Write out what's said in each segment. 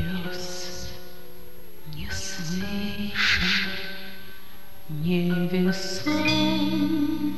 берез не слышен, невесом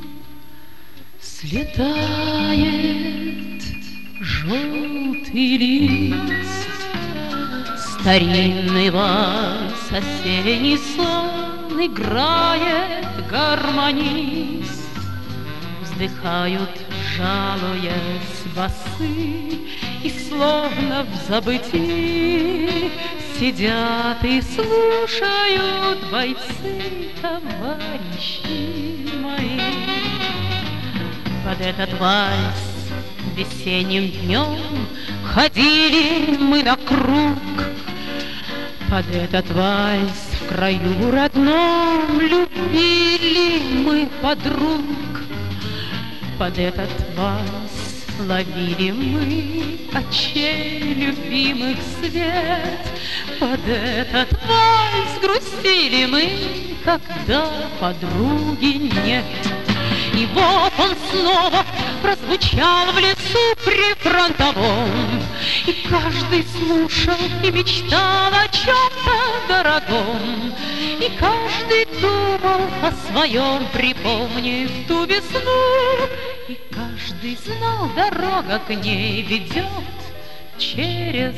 слетает желтый лист. Старинный вальс, осенний сон играет гармонист. Вздыхают, жалуясь, басы, и словно в забытии сидят и слушают бойцы, товарищи мои. Под этот вальс весенним днем ходили мы на круг. Под этот вальс в краю родном любили мы подруг. Под этот вальс ловили мы очей любимых свет. Под этот вальс грустили мы, когда подруги нет. И вот он снова прозвучал в лесу прифронтовом, и каждый слушал и мечтал о чем-то дорогом, и каждый думал о своем, припомнив ту весну, и каждый знал, дорога к ней ведет через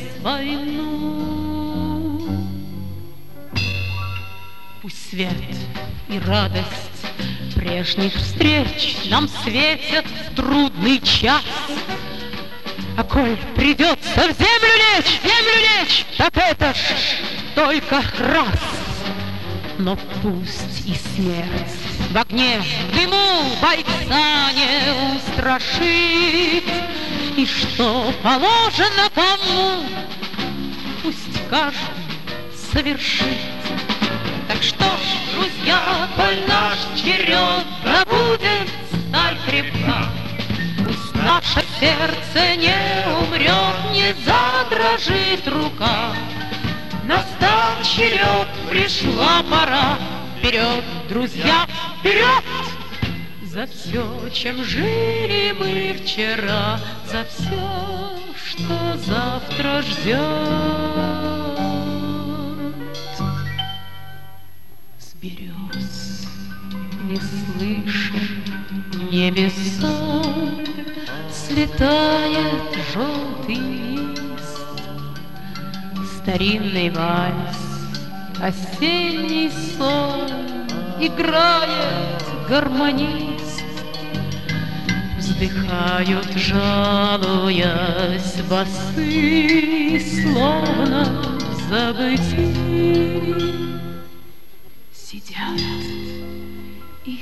войну. Пусть свет и радость прежних встреч нам светят в трудный час, а коль придется в землю лечь, так это ж только раз. Но пусть и смерть в огне, в дыму бойца не устрашит, и что положено кому, пусть каждый совершит. Так что ж, друзья, коль наш черед, да будет сталь крепка, пусть наше сердце не умрет, не задрожит рука. Настал черед, пришла пора, вперед, друзья, вперед! За все, чем жили мы вчера, за все, что завтра ждет. Берез не слышен, небесом слетает желтый лист. Старинный вальс, осенний сон играет гармонист. Вздыхают, жалуясь, басы, словно в забытии сидят и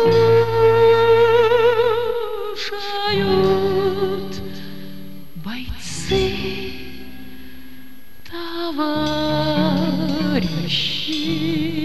слушают бойцы, товарищи